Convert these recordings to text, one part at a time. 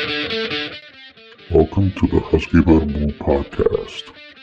Welcome to the Husky Bamboo Podcast.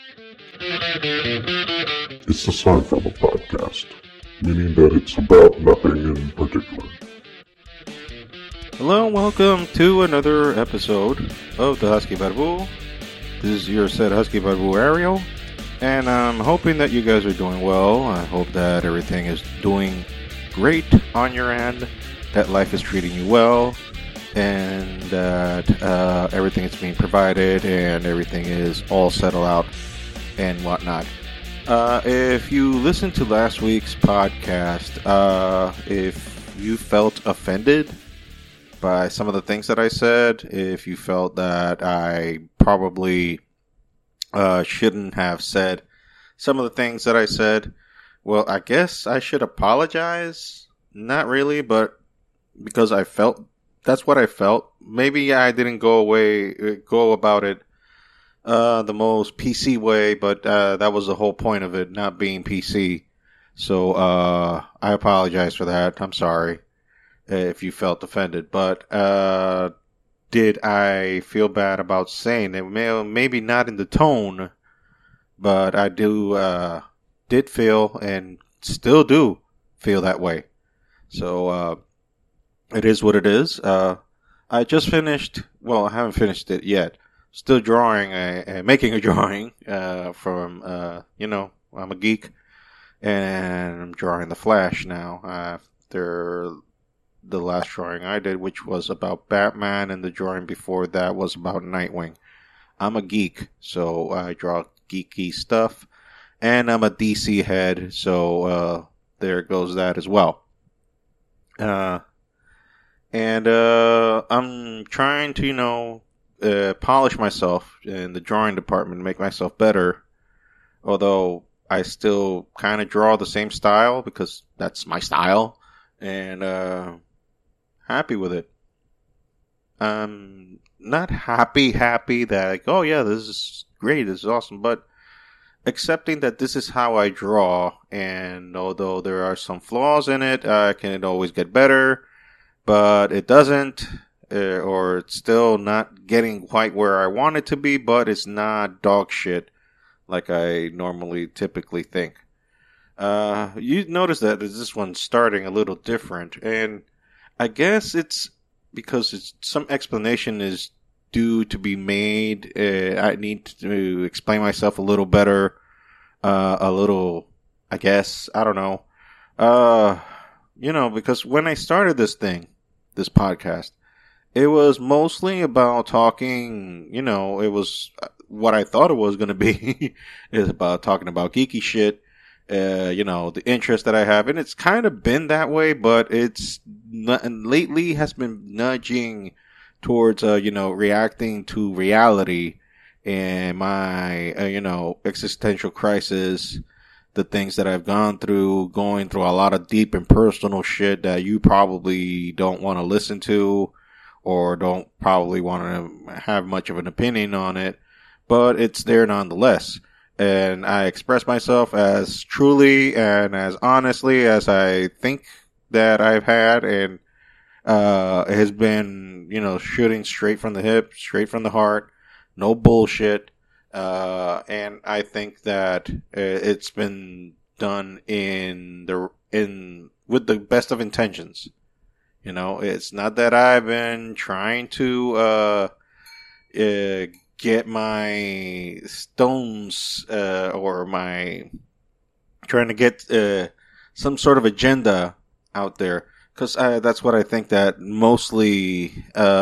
It's a sci-fi podcast, meaning that it's about nothing in particular. Hello and welcome to another episode of the Husky Bamboo. This is your said Husky Bamboo Ariel, and I'm hoping that you guys are doing well. I hope that everything is doing great on your end, that life is treating you well, and that everything is being provided and everything is all settled out and whatnot. If you listened to last week's podcast, if you felt offended by some of the things that I said, if you felt that I probably shouldn't have said some of the things that I said, well, I guess I should apologize. Not really, but because I felt that's what I felt. Maybe I didn't go about it the most PC way, but that was the whole point of it, not being PC. So I apologize for that. I'm sorry if you felt offended. But did I feel bad about saying it? Maybe not in the tone, but I did feel and still do feel that way. So it is what it is. I just finished, well, I haven't finished it yet. Still drawing, making a drawing from, I'm a geek, and I'm drawing the Flash now after the last drawing I did, which was about Batman, and the drawing before that was about Nightwing. I'm a geek, so I draw geeky stuff, and I'm a DC head, so there goes that as well. And I'm trying to, polish myself in the drawing department, make myself better. Although I still kind of draw the same style because that's my style, and happy with it. I'm not happy that like, oh yeah, this is great, this is awesome, but accepting that this is how I draw, and although there are some flaws in it, I can always get better. But it doesn't, or it's still not getting quite where I want it to be, but it's not dog shit like I normally typically think. You notice that this one's starting a little different, and I guess it's because some explanation is due to be made. I need to explain myself a little better, I guess, I don't know. Because when I started this podcast, it was mostly about talking, it was what I thought it was going to be, is about talking about geeky shit, the interest that I have, and it's kind of been that way, but it's lately has been nudging towards, reacting to reality and my, existential crisis, the things that I've gone through, going through a lot of deep and personal shit that you probably don't want to listen to or don't probably want to have much of an opinion on it, but it's there nonetheless. And I express myself as truly and as honestly as I think that I've had, and it has been, shooting straight from the hip, straight from the heart, no bullshit. And I think that it's been done with the best of intentions. It's not that I've been trying to get my stones or my trying to get some sort of agenda out there, because that's what I think that mostly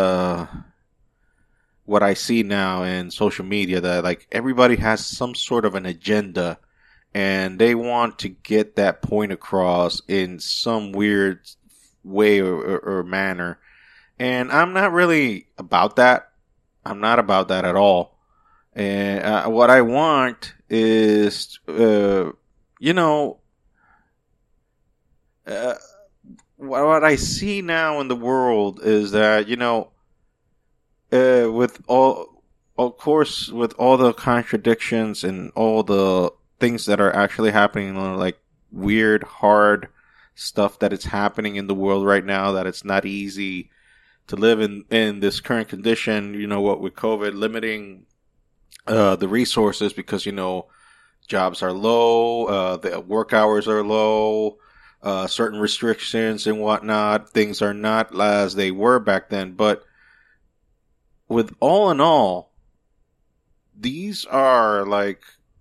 what I see now in social media, that like everybody has some sort of an agenda and they want to get that point across in some weird way or manner. And I'm not really about that. I'm not about that at all. And what I want is, what I see now in the world is that, with all the contradictions and all the things that are actually happening, like weird, hard stuff that is happening in the world right now, that it's not easy to live in this current condition, what with COVID limiting the resources because, jobs are low, the work hours are low, certain restrictions and whatnot. Things are not as they were back then. But with all in all, these are like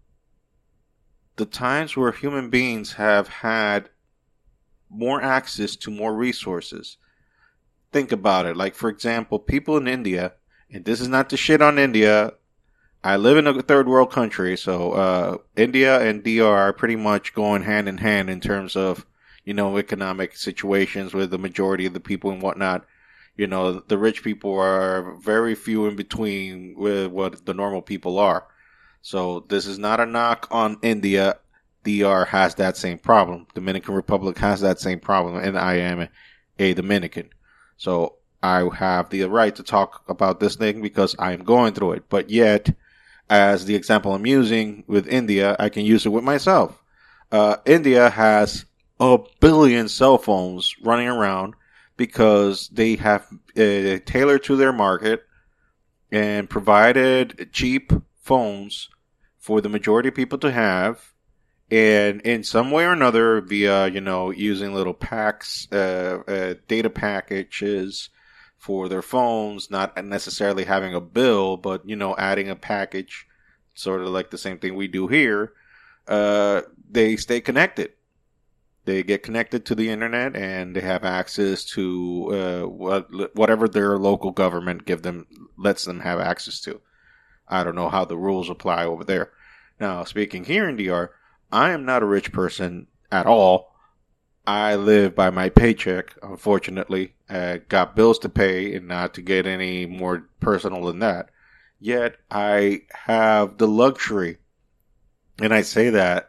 the times where human beings have had more access to more resources. Think about it. Like, for example, people in India, and this is not to shit on India. I live in a third world country, so India and DR are pretty much going hand in hand in terms of, economic situations with the majority of the people and whatnot. The rich people are very few in between with what the normal people are. So this is not a knock on India. DR has that same problem. Dominican Republic has that same problem, and I am a Dominican. So I have the right to talk about this thing because I am going through it. But yet, as the example I'm using with India, I can use it with myself. India has 1 billion cell phones running around because they have tailored to their market and provided cheap phones for the majority of people to have. And in some way or another, via, using little packs, data packages for their phones, not necessarily having a bill, but, adding a package, sort of like the same thing we do here, they stay connected. They get connected to the internet and they have access to whatever their local government lets them have access to. I don't know how the rules apply over there. Now, speaking here in DR, I am not a rich person at all. I live by my paycheck, unfortunately. I got bills to pay and not to get any more personal than that. Yet, I have the luxury, and I say that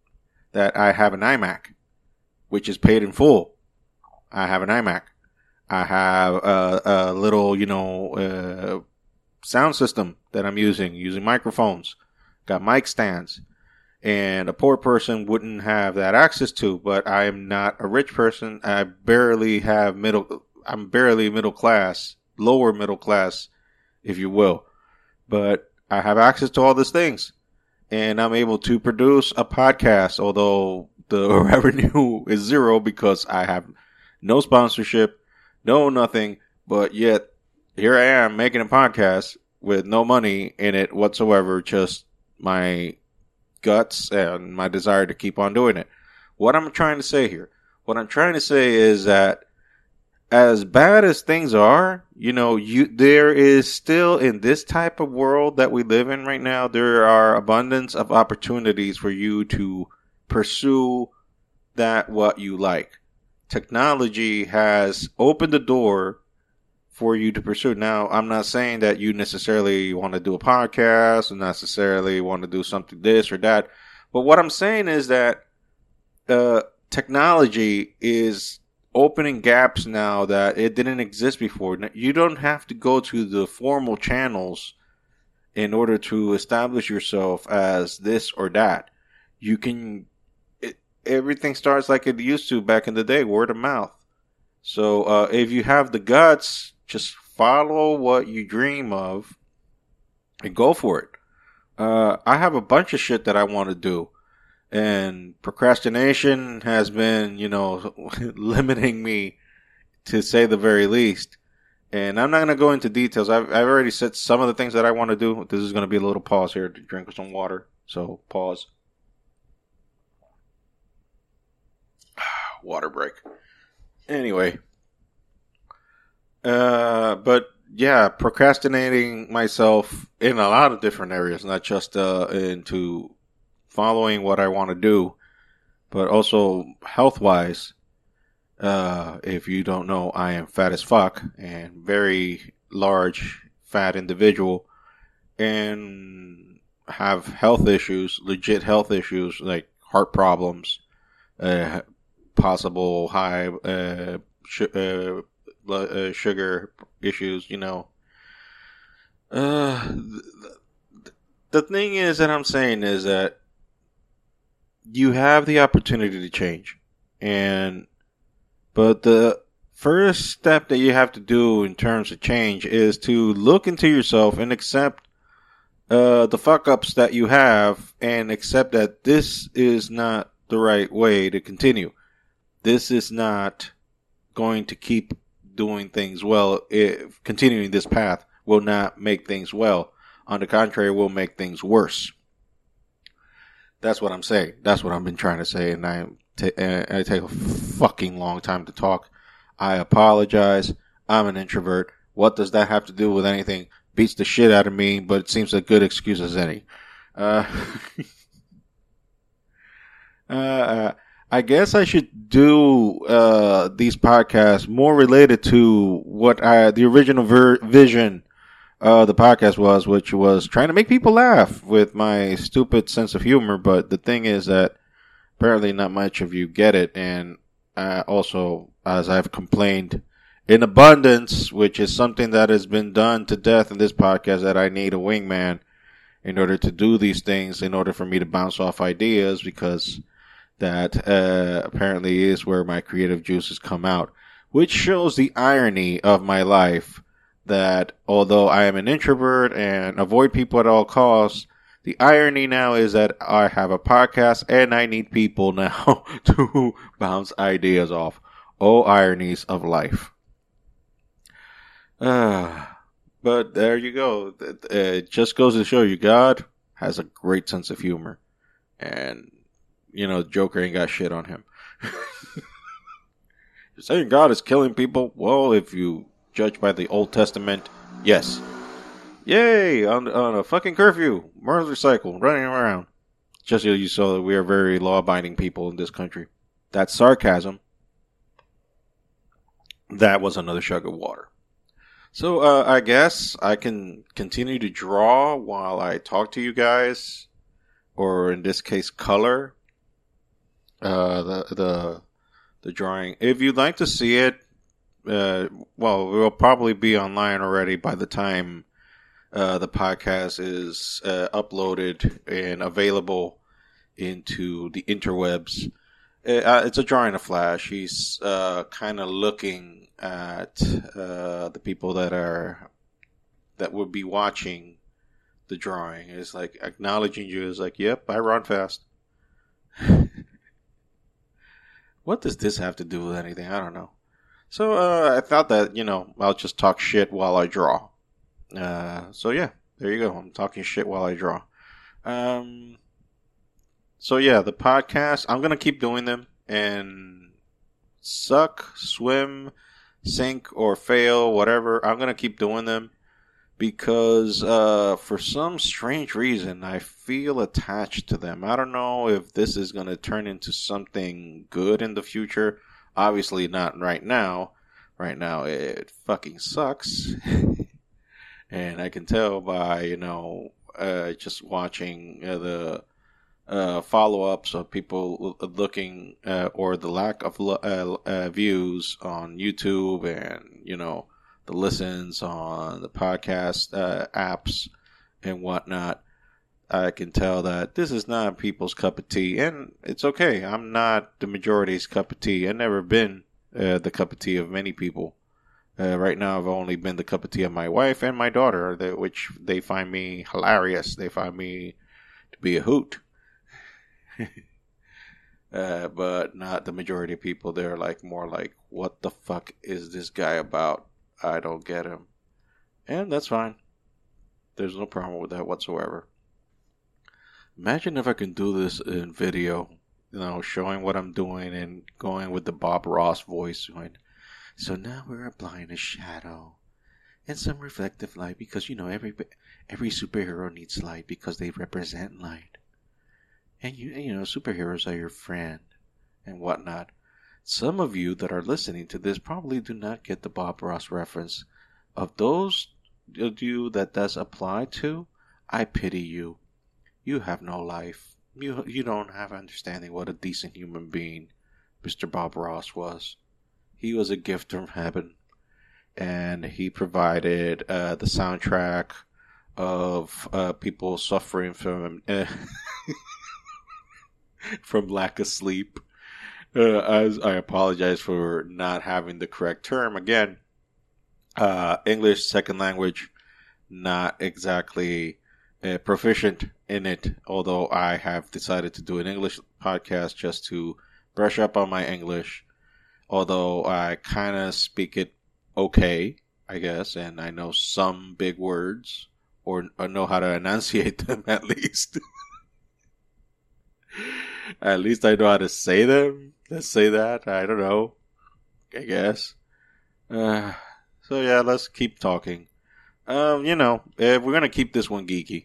I have an iMac, which is paid in full. I have an iMac. I have a little, sound system that I'm using microphones. Got mic stands. And a poor person wouldn't have that access to, but I am not a rich person. I'm barely middle class, lower middle class, if you will. But I have access to all these things. And I'm able to produce a podcast, although the revenue is zero because I have no sponsorship, no nothing, but yet here I am making a podcast with no money in it whatsoever, just my guts and my desire to keep on doing it. What I'm trying to say here, is that as bad as things are, there is still, in this type of world that we live in right now, there are abundance of opportunities for you to pursue what you like. Technology has opened the door for you to pursue. Now, I'm not saying that you necessarily want to do a podcast or necessarily want to do something this or that. But what I'm saying is that technology is opening gaps now that it didn't exist before. Now, you don't have to go to the formal channels in order to establish yourself as this or that. You can, everything starts like it used to back in the day, word of mouth. So if you have the guts, just follow what you dream of and go for it. I have a bunch of shit that I want to do. And procrastination has been, limiting me, to say the very least. And I'm not going to go into details. I've already said some of the things that I want to do. This is going to be a little pause here to drink some water. So, pause. Water break. Anyway. But yeah, procrastinating myself in a lot of different areas, not just into following what I want to do, but also health-wise. If you don't know, I am fat as fuck and very large, fat individual, and have health issues, legit health issues like heart problems, possible high sugar issues. The thing is that I'm saying is that you have the opportunity to change, but the first step that you have to do in terms of change is to look into yourself and accept the fuck ups that you have, and accept that this is not the right way to continue. This is not going to keep doing things well. If continuing this path will not make things well. On the contrary, will make things worse. That's what I'm saying. That's what I've been trying to say, and I take a fucking long time to talk. I apologize. I'm an introvert. What does that have to do with anything? Beats the shit out of me, but it seems a good excuse as any. I guess I should do these podcasts more related to what the original vision of the podcast was, which was trying to make people laugh with my stupid sense of humor. But the thing is that apparently not much of you get it, and also, as I've complained in abundance, which is something that has been done to death in this podcast, that I need a wingman in order to do these things, in order for me to bounce off ideas, because that apparently is where my creative juices come out, which shows the irony of my life, that although I am an introvert and avoid people at all costs, the irony now is that I have a podcast and I need people now to bounce ideas off. Oh, ironies of life. But there you go. It just goes to show you God has a great sense of humor. And, Joker ain't got shit on him. You're saying God is killing people? Well, if you judge by the Old Testament, yes. Yay! On a fucking curfew. Motorcycle running around. Just so you saw that we are very law-abiding people in this country. That's sarcasm. That was another jug of water. So, I guess I can continue to draw while I talk to you guys, or in this case, color the drawing. If you'd like to see it, it will probably be online already by the time the podcast is uploaded and available into the interwebs. It's a drawing of Flash. He's kind of looking at the people that would be watching the drawing. It's like acknowledging you. It's like, yep, I run fast. What does this have to do with anything? I don't know. So I thought that, I'll just talk shit while I draw. So yeah, there you go. I'm talking shit while I draw. So yeah, the podcast, I'm going to keep doing them, and suck, swim, sink, or fail, whatever, I'm going to keep doing them because for some strange reason, I feel attached to them. I don't know if this is going to turn into something good in the future. Obviously not right now. Right now, it fucking sucks. And I can tell by, just watching the follow-ups of people looking or the lack of views on YouTube, and the listens on the podcast apps and whatnot. I can tell that this is not people's cup of tea, and it's okay. I'm not the majority's cup of tea. I've never been the cup of tea of many people. Right now, I've only been the cup of tea of my wife and my daughter, which they find me hilarious. They find me to be a hoot. But not the majority of people. They're more like, what the fuck is this guy about? I don't get him. And that's fine. There's no problem with that whatsoever. Imagine if I can do this in video, showing what I'm doing and going with the Bob Ross voice. So now we're applying a shadow and some reflective light because, every superhero needs light because they represent light. And, superheroes are your friend and whatnot. Some of you that are listening to this probably do not get the Bob Ross reference. Of those of you that does apply to, I pity you. You have no life. You don't have understanding what a decent human being Mr. Bob Ross was. He was a gift from heaven. And he provided the soundtrack of people suffering from from lack of sleep. As I apologize for not having the correct term again. English second language, not exactly proficient in it. Although I have decided to do an English podcast just to brush up on my English. Although I kind of speak it okay, I guess, and I know some big words or know how to enunciate them at least. At least I know how to say them. Let's say that. I don't know. I guess. Uh, so yeah, let's keep talking. If we're gonna keep this one geeky.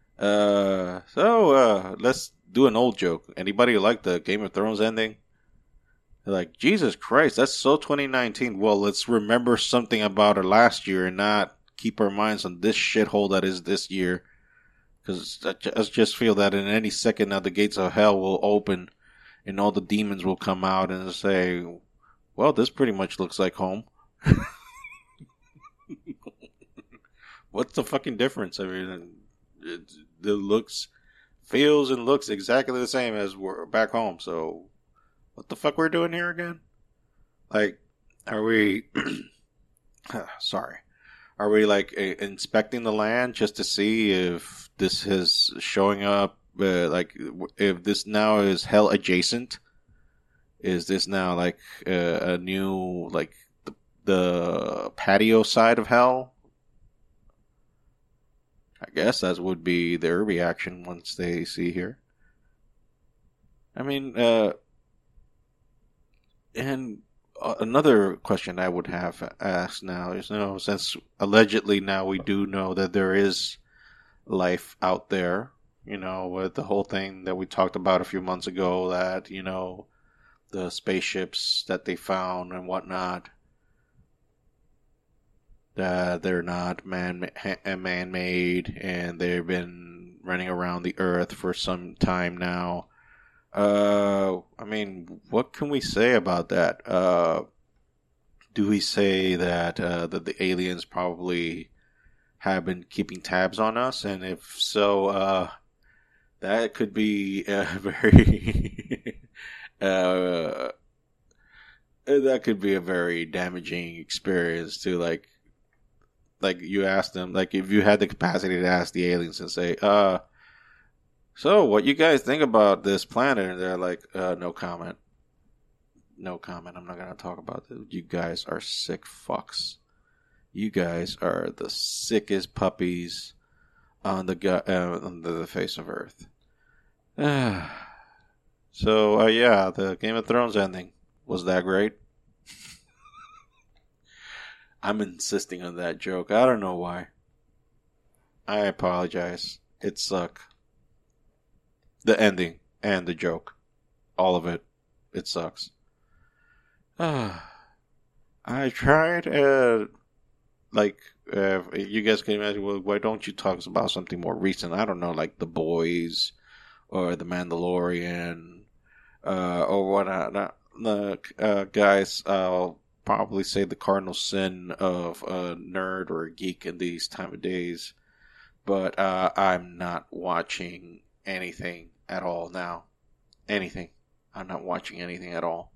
Let's do an old joke. Anybody like the Game of Thrones ending? They're like, Jesus Christ, that's so 2019. Well, let's remember something about it last year and not keep our minds on this shithole that is this year. Because I just feel that in any second now the gates of hell will open and all the demons will come out and say, well, this pretty much looks like home. What's the fucking difference? I mean, feels and looks exactly the same as we're back home. So, what the fuck we're doing here again? Like, are we... sorry. Are we, like, inspecting the land just to see if this is showing up, if this now is hell adjacent? Is this now, like, a new, like, the patio side of hell? I guess that would be their reaction once they see here. I mean, and another question I would have asked now is, since allegedly now we do know that there is life out there, with the whole thing that we talked about a few months ago, that, the spaceships that they found and whatnot, that they're not man-made and they've been running around the Earth for some time now. I mean, what can we say about that? Do we say that the aliens probably have been keeping tabs on us? And if so, that could be a very that could be a very damaging experience to like you ask them, like if you had the capacity to ask the aliens and say, so, what you guys think about this planet? And they're like, no comment. No comment. I'm not going to talk about this. You guys are sick fucks. You guys are the sickest puppies on the face of Earth. So, yeah, the Game of Thrones ending. Was that great? I'm insisting on that joke. I don't know why. I apologize. It sucked. The ending and the joke. All of it. It sucks. I tried, you guys can imagine, well, why don't you talk about something more recent? I don't know, like The Boys or The Mandalorian or whatnot. Look, guys, I'll probably say the cardinal sin of a nerd or a geek in these time of days, but I'm not watching anything at all now. Anything. I'm not watching anything at all.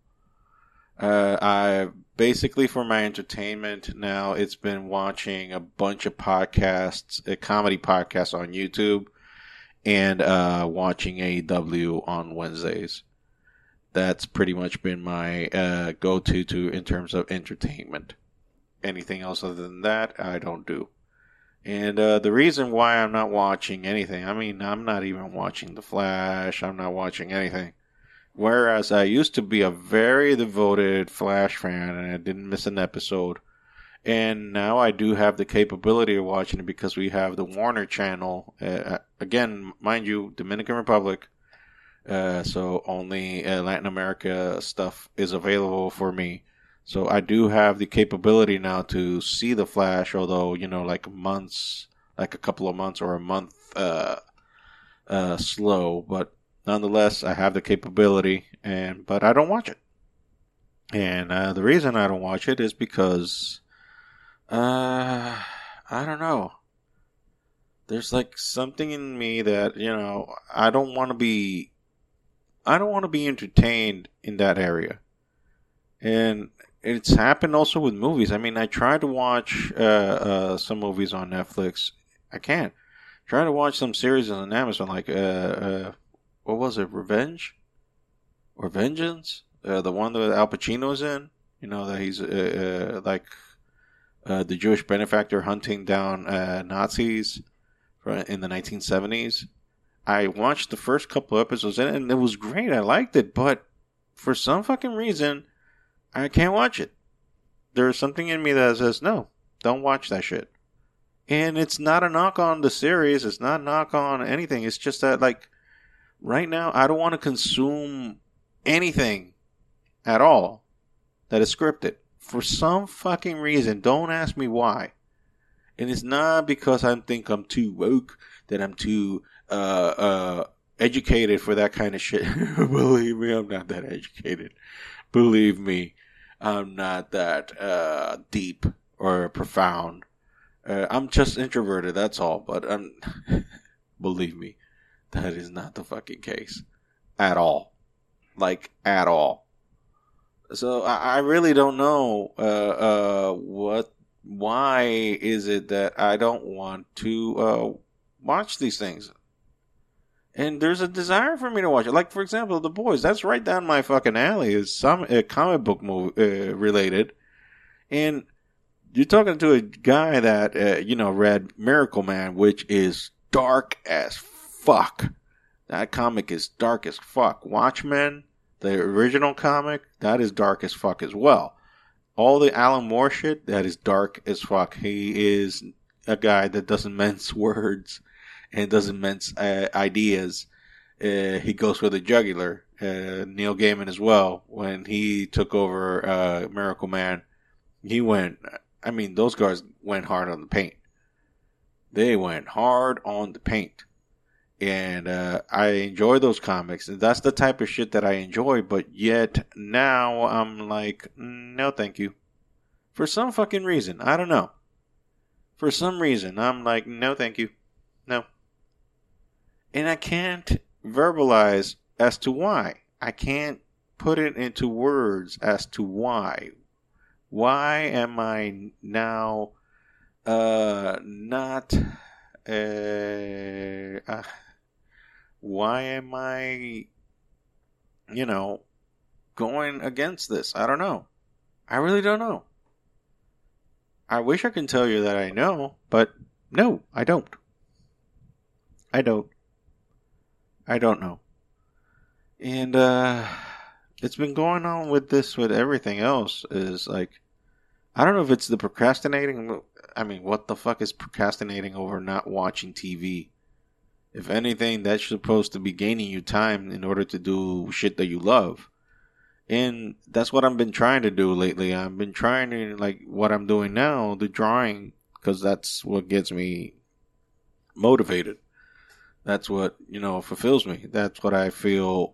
I basically, for my entertainment now, it's been watching a bunch of podcasts, comedy podcasts on YouTube, and watching AEW on Wednesdays. That's pretty much been my go-to in terms of entertainment. Anything else other than that, I don't do. And the reason why I'm not watching anything, I mean, I'm not even watching The Flash. I'm not watching anything. Whereas I used to be a very devoted Flash fan and I didn't miss an episode. And now I do have the capability of watching it because we have the Warner channel. Again, mind you, Dominican Republic. So only Latin America stuff is available for me. So I do have the capability now to see the Flash, although, like a couple of months or a month slow. But nonetheless, I have the capability, but I don't watch it. And the reason I don't watch it is because, I don't know. There's like something in me that, I don't want to be I don't want to be entertained in that area. And it's happened also with movies. I mean, I tried to watch some movies on Netflix. I can't. Try to watch some series on Amazon, like what was it, Revenge or Vengeance? The one that Al Pacino's in. You know that he's like the Jewish benefactor hunting down Nazis in the 1970s. I watched the first couple episodes and it was great. I liked it, but for some fucking reason, I can't watch it. There's something in me that says, no, don't watch that shit. And it's not a knock on the series. It's not a knock on anything. It's just that, like, right now, I don't want to consume anything at all that is scripted. For some fucking reason. Don't ask me why. And it's not because I think I'm too woke, that I'm too educated for that kind of shit. Believe me, I'm not that educated. Believe me, I'm not that deep or profound. I'm just introverted, that's all. But believe me, that is not the fucking case. At all. Like, at all. So, I really don't know why is it that I don't want to watch these things. And there's a desire for me to watch it. Like, for example, The Boys. That's right down my fucking alley. It's some comic book movie, related. And you're talking to a guy that, read Miracle Man, which is dark as fuck. That comic is dark as fuck. Watchmen, the original comic, that is dark as fuck as well. All the Alan Moore shit, that is dark as fuck. He is a guy that doesn't mince words and doesn't mince ideas. He goes for the jugular. Neil Gaiman as well. When he took over Miracle Man, those guys went hard on the paint. They went hard on the paint. And I enjoy those comics. And that's the type of shit that I enjoy. But yet now I'm like, no thank you. For some fucking reason. I don't know. For some reason I'm like, no thank you. No. And I can't verbalize as to why. I can't put it into words as to why. Why am I now not... why am I, going against this? I don't know. I really don't know. I wish I could tell you that I know, but no, I don't. I don't know. And it's been going on with this, with everything else, is like, I don't know if it's the procrastinating. I mean, what the fuck is procrastinating over not watching TV? If anything, that's supposed to be gaining you time in order to do shit that you love. And that's what I've been trying to do lately. I've been trying to, like, what I'm doing now, the drawing, because that's what gets me motivated. That's what, fulfills me. That's what I feel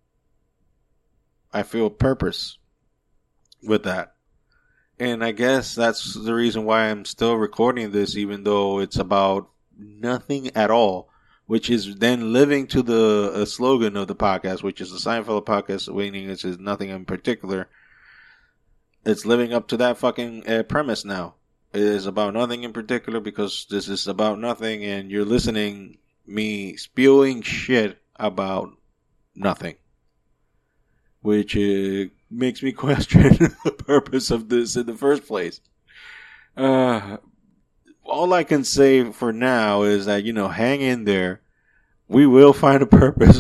purpose with that. And I guess that's the reason why I'm still recording this, even though it's about nothing at all, which is then living to the slogan of the podcast, which is the Seinfeld podcast, meaning this is nothing in particular. It's living up to that fucking premise now. It is about nothing in particular because this is about nothing and you're listening me spewing shit about nothing. Which makes me question the purpose of this in the first place. All I can say for now is that, hang in there. We will find a purpose.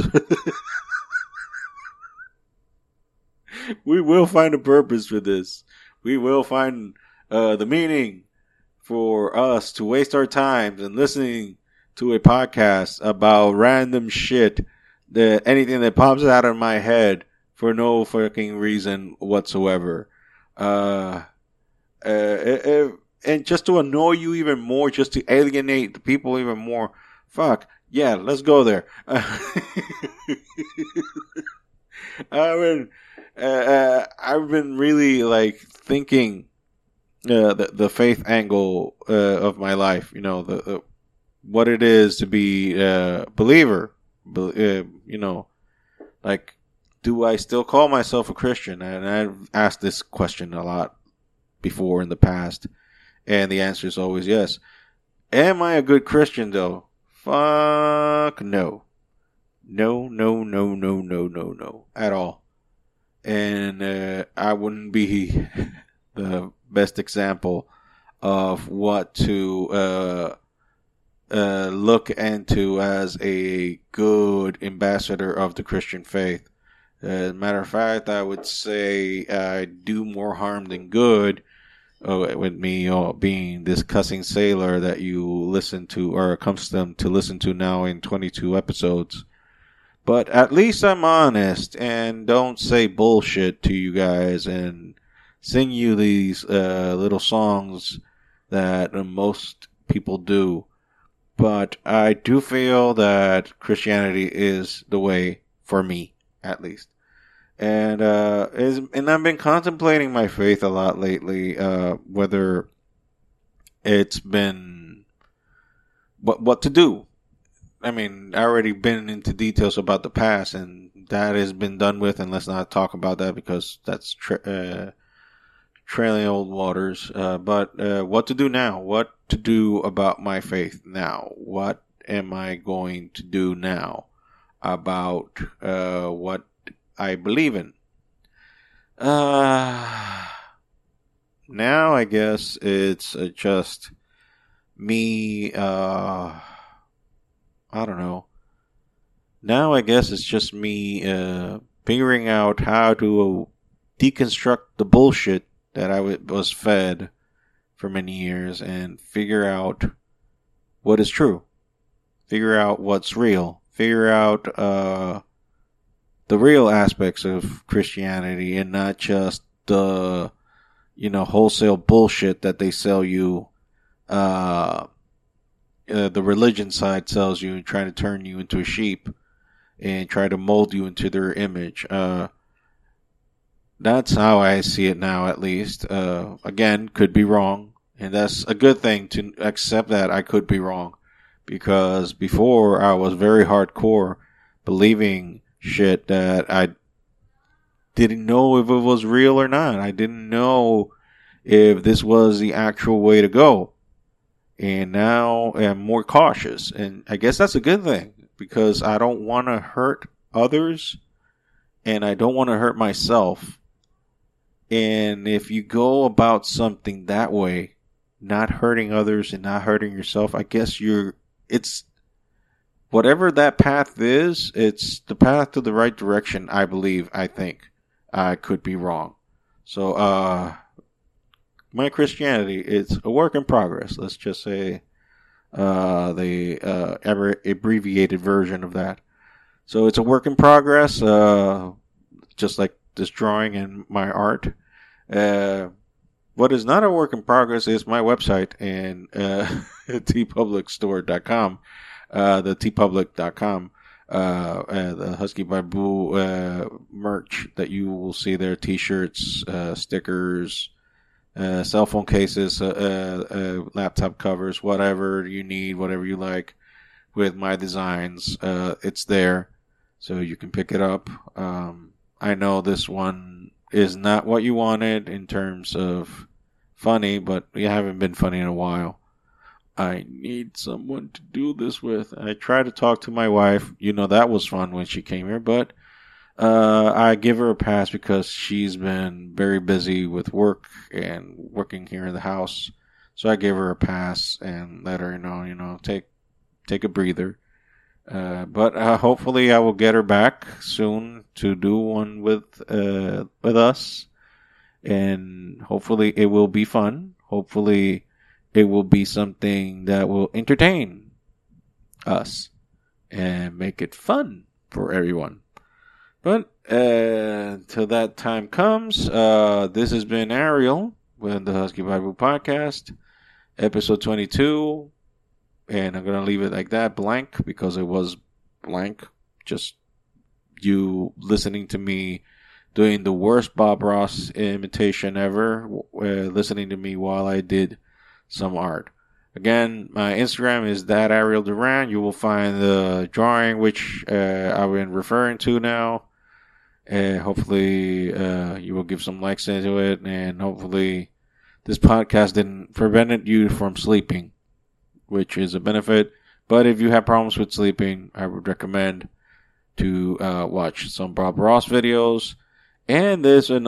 We will find a purpose for this. We will find the meaning for us to waste our time and listening to a podcast about random shit, anything that pops out of my head for no fucking reason whatsoever. And just to annoy you even more, just to alienate the people even more. Fuck. Yeah, let's go there. I've been really like thinking the faith angle of my life. The what it is to be a believer. Like do I still call myself a Christian? And I've asked this question a lot before in the past, and the answer is always yes. Am I a good Christian, though? Fuck no. No, no, no, no, no, no, no. At all. And I wouldn't be the best example of what to look into as a good ambassador of the Christian faith. As a matter of fact, I would say I do more harm than good with me being this cussing sailor that you listen to or are accustomed to listen to now in 22 episodes. But at least I'm honest and don't say bullshit to you guys and sing you these little songs that most people do. But I do feel that Christianity is the way for me, at least. And I've been contemplating my faith a lot lately, whether it's been what to do. I mean, I already been into details about the past, and that has been done with, and let's not talk about that because that's trailing old waters. But what to do now? What to do about my faith now? What am I going to do now about what I believe in? Now I guess it's just me, I don't know. Now I guess it's just me figuring out how to deconstruct the bullshit that I was fed for many years and figure out what is true. Figure out what's real. Figure out the real aspects of Christianity and not just the, wholesale bullshit that they sell you. The religion side sells you and trying to turn you into a sheep and try to mold you into their image. That's how I see it now, at least. Again, could be wrong. And that's a good thing to accept that I could be wrong. Because before I was very hardcore believing shit that I didn't know if it was real or not. I didn't know if this was the actual way to go. And now I'm more cautious. And I guess that's a good thing because I don't want to hurt others and I don't want to hurt myself. And if you go about something that way, not hurting others and not hurting yourself, I guess it's whatever that path is, it's the path to the right direction, I believe, I think. I could be wrong. So, my Christianity, it's a work in progress. Let's just say the ever abbreviated version of that. So it's a work in progress, just like this drawing and my art. What is not a work in progress is my website and tpublicstore.com, the tpublic.com, the Husky Barbu merch that you will see there, t-shirts, stickers, cell phone cases, laptop covers, whatever you need, whatever you like with my designs. It's there, so you can pick it up. I know this one is not what you wanted in terms of funny, but we haven't been funny in a while. I need someone to do this with. I tried to talk to my wife. That was fun when she came here, but I give her a pass because she's been very busy with work and working here in the house. So I gave her a pass and let her know, take a breather. But hopefully I will get her back soon to do one with us. And hopefully it will be fun. Hopefully it will be something that will entertain us and make it fun for everyone. But until that time comes, this has been Ariel with the Husky Bible Podcast, episode 22. And I'm going to leave it like that, blank, because it was blank. Just you listening to me doing the worst Bob Ross imitation ever, listening to me while I did some art. Again, my Instagram is that Ariel Duran. You will find the drawing which I've been referring to now. And hopefully, you will give some likes into it, and hopefully, this podcast didn't prevent you from sleeping, which is a benefit. But if you have problems with sleeping, I would recommend to watch some Bob Ross videos. And there's a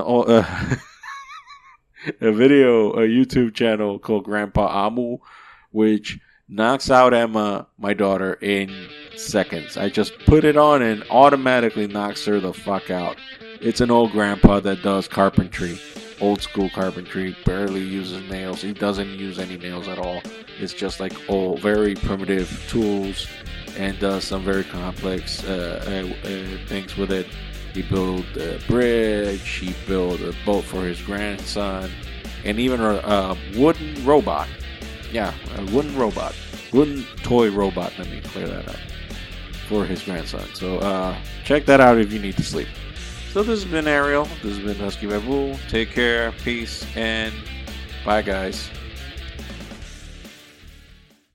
YouTube channel called Grandpa Amu, which knocks out Emma, my daughter, in seconds. I just put it on and automatically knocks her the fuck out. It's an old grandpa that does carpentry, old school carpentry, barely uses nails. He doesn't use any nails at all. It's just like old, very primitive tools, and does some very complex things with it. He built a bridge, he built a boat for his grandson, and even a wooden robot. Yeah, a wooden robot. Wooden toy robot, let me clear that up, for his grandson. So check that out if you need to sleep. So this has been Ariel. This has been Husky Babu. Take care, peace, and bye guys.